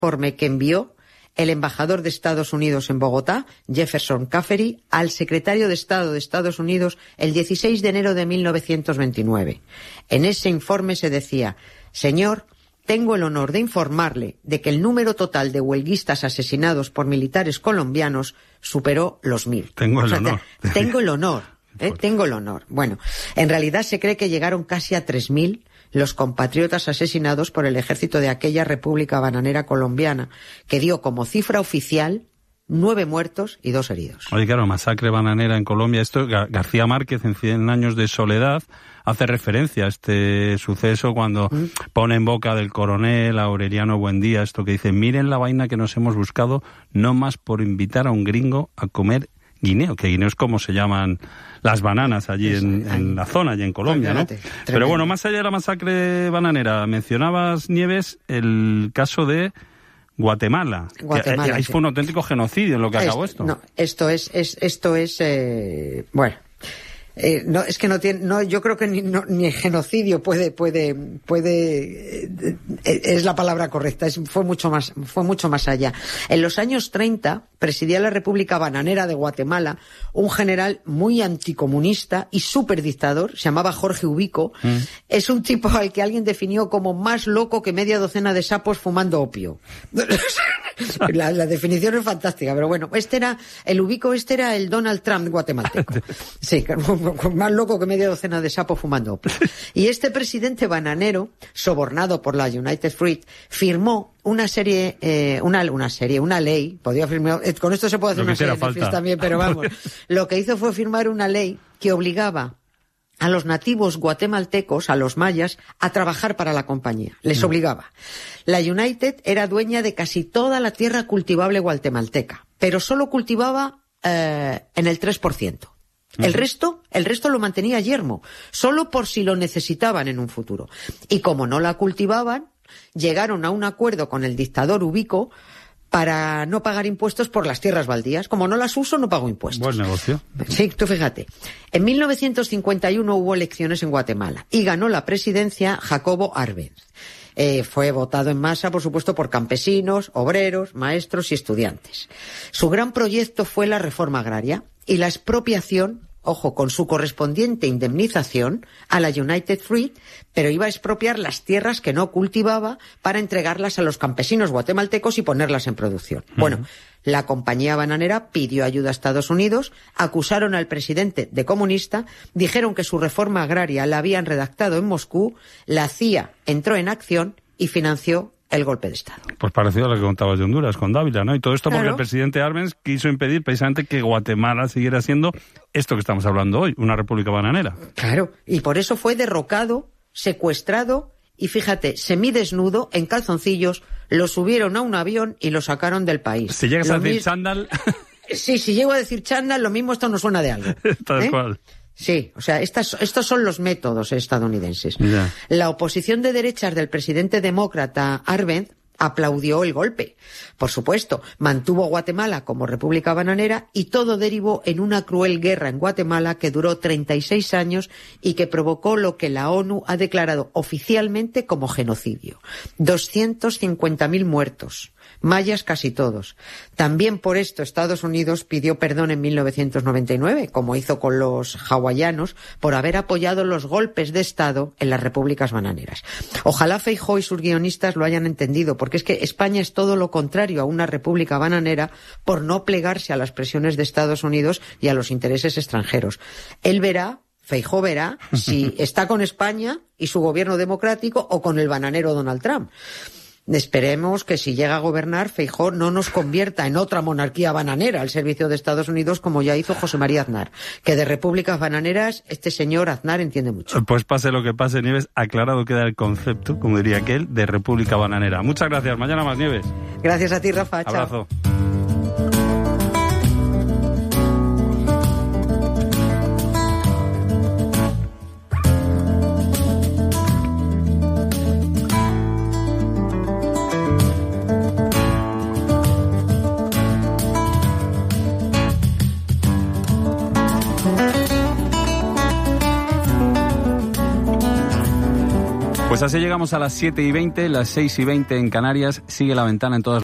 informe que envió el embajador de Estados Unidos en Bogotá, Jefferson Caffery, al secretario de Estado de Estados Unidos el 16 de enero de 1929. En ese informe se decía: señor, tengo el honor de informarle de que el número total de huelguistas asesinados por militares colombianos superó los 1000. Tengo el honor. Tengo el honor. Tengo el honor. Bueno, en realidad se cree que llegaron casi a 3000 los compatriotas asesinados por el ejército de aquella República Bananera colombiana, que dio como cifra oficial 9 muertos y 2 heridos. Oye, claro, masacre bananera en Colombia. Esto, García Márquez, en 100 años de soledad, hace referencia a este suceso cuando pone en boca del coronel Aureliano Buendía esto que dice: miren la vaina que nos hemos buscado, no más por invitar a un gringo a comer guineo, que guineo es como se llaman las bananas allí en la zona, allí en Colombia, ¿no? Pero bueno, más allá de la masacre bananera, mencionabas, Nieves, el caso de Guatemala. Ahí fue un auténtico genocidio en lo que acabó esto. No, esto es bueno. No, es que no tiene, no, yo creo que ni genocidio puede, es la palabra correcta, fue mucho más allá. En los años 30 presidía la República Bananera de Guatemala un general muy anticomunista y superdictador, se llamaba Jorge Ubico. Es un tipo al que alguien definió como más loco que media docena de sapos fumando opio. La definición es fantástica, pero bueno, el Ubico era el Donald Trump guatemalteco. Sí, más loco que media docena de sapos fumando opio. Y este presidente bananero, sobornado por la United Fruit, firmó una ley, podía firmar, con esto se puede hacer una serie de Netflix también, pero vamos, lo que hizo fue firmar una ley que obligaba a los nativos guatemaltecos, a los mayas, a trabajar para la compañía. Les obligaba. La United era dueña de casi toda la tierra cultivable guatemalteca, pero solo cultivaba en el 3%. El resto lo mantenía yermo, solo por si lo necesitaban en un futuro. Y como no la cultivaban, llegaron a un acuerdo con el dictador Ubico para no pagar impuestos por las tierras baldías. Como no las uso, no pago impuestos. Buen negocio. Sí, tú fíjate. En 1951 hubo elecciones en Guatemala y ganó la presidencia Jacobo Arbenz. Fue votado en masa, por supuesto, por campesinos, obreros, maestros y estudiantes. Su gran proyecto fue la reforma agraria y la expropiación, ojo, con su correspondiente indemnización a la United Fruit, pero iba a expropiar las tierras que no cultivaba para entregarlas a los campesinos guatemaltecos y ponerlas en producción. Bueno, la compañía bananera pidió ayuda a Estados Unidos, acusaron al presidente de comunista, dijeron que su reforma agraria la habían redactado en Moscú, la CIA entró en acción y financió el golpe de Estado. Pues parecido a lo que contabas de Honduras, con Dávila, ¿no? Y todo esto porque el presidente Arbenz quiso impedir precisamente que Guatemala siguiera siendo esto que estamos hablando hoy, una república bananera. Claro, y por eso fue derrocado, secuestrado y, fíjate, semidesnudo, en calzoncillos, lo subieron a un avión y lo sacaron del país. Si llegas a decir chándal... Sí, si llego a decir chándal, lo mismo esto no suena de algo. Tal cual. Sí, o sea, estos son los métodos estadounidenses. Yeah. La oposición de derechas del presidente demócrata Arbenz aplaudió el golpe. Por supuesto, mantuvo Guatemala como república bananera y todo derivó en una cruel guerra en Guatemala que duró 36 años y que provocó lo que la ONU ha declarado oficialmente como genocidio. 250.000 muertos. Mayas casi todos. También por esto Estados Unidos pidió perdón en 1999, como hizo con los hawaianos, por haber apoyado los golpes de Estado en las repúblicas bananeras. Ojalá Feijóo y sus guionistas lo hayan entendido, porque es que España es todo lo contrario a una república bananera por no plegarse a las presiones de Estados Unidos y a los intereses extranjeros. Feijóo verá si está con España y su gobierno democrático o con el bananero Donald Trump. Esperemos que si llega a gobernar, Feijóo no nos convierta en otra monarquía bananera al servicio de Estados Unidos, como ya hizo José María Aznar. Que de repúblicas bananeras, este señor Aznar entiende mucho. Pues pase lo que pase, Nieves, aclarado queda el concepto, como diría aquel, de república bananera. Muchas gracias. Mañana más, Nieves. Gracias a ti, Rafa. Abrazo. Chao. Pues así llegamos a las 7:20, las 6:20 en Canarias. Sigue La Ventana en todas